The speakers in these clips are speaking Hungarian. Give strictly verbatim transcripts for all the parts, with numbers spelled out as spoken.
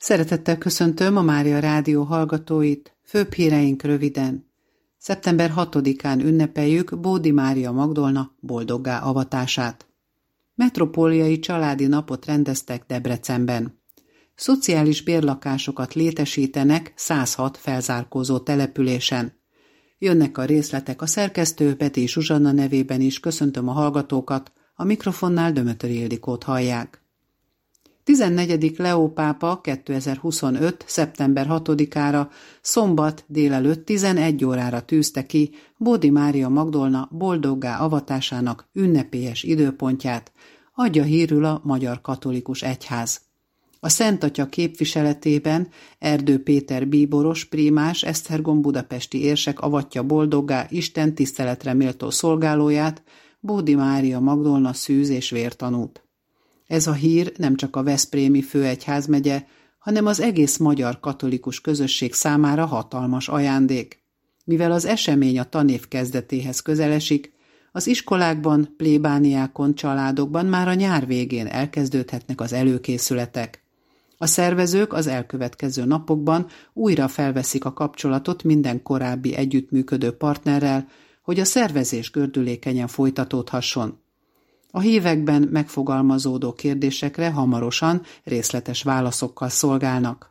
Szeretettel köszöntöm a Mária Rádió hallgatóit, főbb híreink röviden. szeptember hatodikán ünnepeljük Bódi Mária Magdolna boldoggá avatását. Metropóliai családi napot rendeztek Debrecenben. Szociális bérlakásokat létesítenek száz hat felzárkózó településen. Jönnek a részletek, a szerkesztő Peti Zsuzsanna nevében is köszöntöm a hallgatókat, a mikrofonnál Dömötör Ildikót hallják. tizennegyedik Leó pápa kétezer-huszonöt. szeptember hatodikára szombat délelőtt tizenegy órára tűzte ki Bódi Mária Magdolna boldoggá avatásának ünnepélyes időpontját, adja hírül a Magyar Katolikus Egyház. A Szent Atya képviseletében Erdő Péter bíboros prímás Esztergom budapesti érsek avatja boldoggá Isten tiszteletre méltó szolgálóját, Bódi Mária Magdolna szűz és vértanút. Ez a hír nem csak a veszprémi főegyházmegye, hanem az egész magyar katolikus közösség számára hatalmas ajándék. Mivel az esemény a tanév kezdetéhez közelesik, az iskolákban, plébániákon, családokban már a nyár végén elkezdődhetnek az előkészületek. A szervezők az elkövetkező napokban újra felveszik a kapcsolatot minden korábbi együttműködő partnerrel, hogy a szervezés gördülékenyen folytatódhasson. A hívekben megfogalmazódó kérdésekre hamarosan részletes válaszokkal szolgálnak.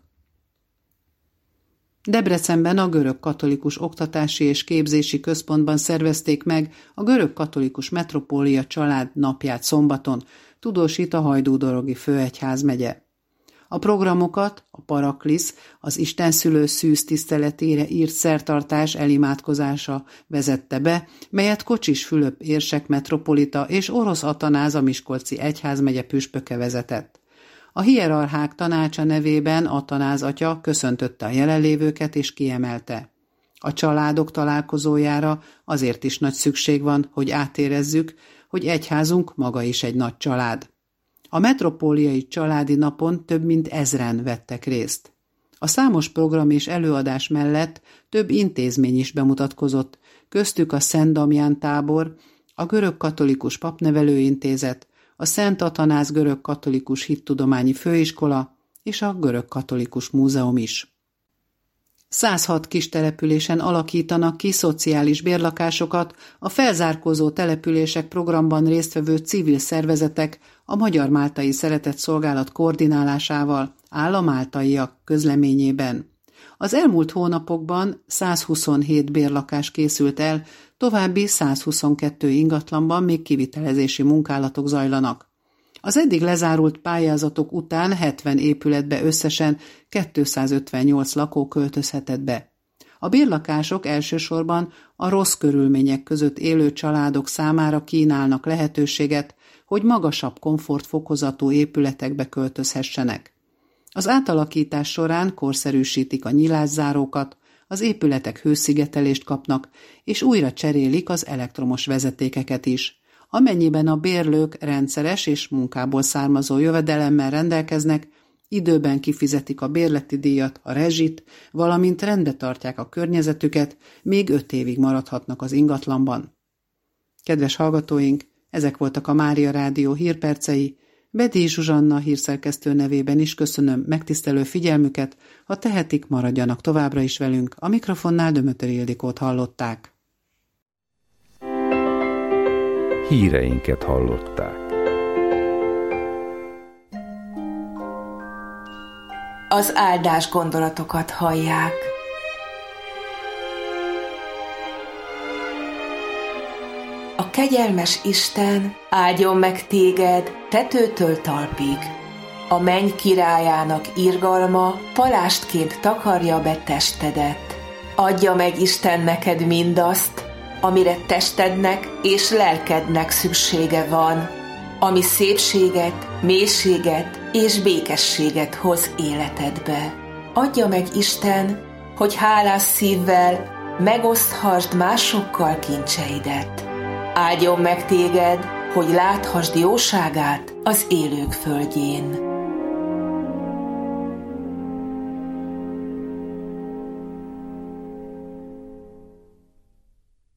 Debrecenben a Görög Katolikus Oktatási és Képzési Központban szervezték meg a Görög Katolikus Metropólia Család napját szombaton, tudósít a Hajdúdorogi főegyházmegye. A programokat a Paraklisz, az Istenszülő szűz tiszteletére írt szertartás elimádkozása vezette be, melyet Kocsis Fülöp érsek metropolita és Orosz Atanáz a miskolci egyházmegye püspöke vezetett. A hierarchák tanácsa nevében Atanáz atya köszöntötte a jelenlévőket és kiemelte: a családok találkozójára azért is nagy szükség van, hogy átérezzük, hogy egyházunk maga is egy nagy család. A metropóliai családi napon több mint ezren vettek részt. A számos program és előadás mellett több intézmény is bemutatkozott, köztük a Szent Damján tábor, a Görög Katolikus Papnevelőintézet, a Szent Atanáz Görög Katolikus Hittudományi Főiskola és a Görög Katolikus Múzeum is. száz hat kis településen alakítanak ki szociális bérlakásokat a felzárkózó települések programban résztvevő civil szervezetek a Magyar Máltai Szeretett Szolgálat koordinálásával, áll a máltaiak közleményében. Az elmúlt hónapokban száz huszonhét bérlakás készült el, további száz huszonkettő ingatlanban még kivitelezési munkálatok zajlanak. Az eddig lezárult pályázatok után hetven épületbe összesen kétszázötvennyolc lakó költözhetett be. A bérlakások elsősorban a rossz körülmények között élő családok számára kínálnak lehetőséget, hogy magasabb komfortfokozatú épületekbe költözhessenek. Az átalakítás során korszerűsítik a nyilászárókat, az épületek hőszigetelést kapnak, és újra cserélik az elektromos vezetékeket is. Amennyiben a bérlők rendszeres és munkából származó jövedelemmel rendelkeznek, időben kifizetik a bérleti díjat, a rezsit, valamint rendbe tartják a környezetüket, még öt évig maradhatnak az ingatlanban. Kedves hallgatóink, ezek voltak a Mária Rádió hírpercei. Bedi Zsuzsanna hírszerkesztő nevében is köszönöm megtisztelő figyelmüket, ha tehetik, maradjanak továbbra is velünk, a mikrofonnál Dömötör Ildikót hallották. Híreinket hallották. Az áldás gondolatokat hallják. A kegyelmes Isten áldjon meg téged tetőtől talpig. A menny királyának irgalma palástként takarja be testedet. Adja meg Isten neked mindazt, amire testednek és lelkednek szüksége van, ami szépséget, mélységet és békességet hoz életedbe. Adja meg Isten, hogy hálás szívvel megoszthasd másokkal kincseidet. Áldjon meg téged, hogy láthassd jóságát az élők földjén.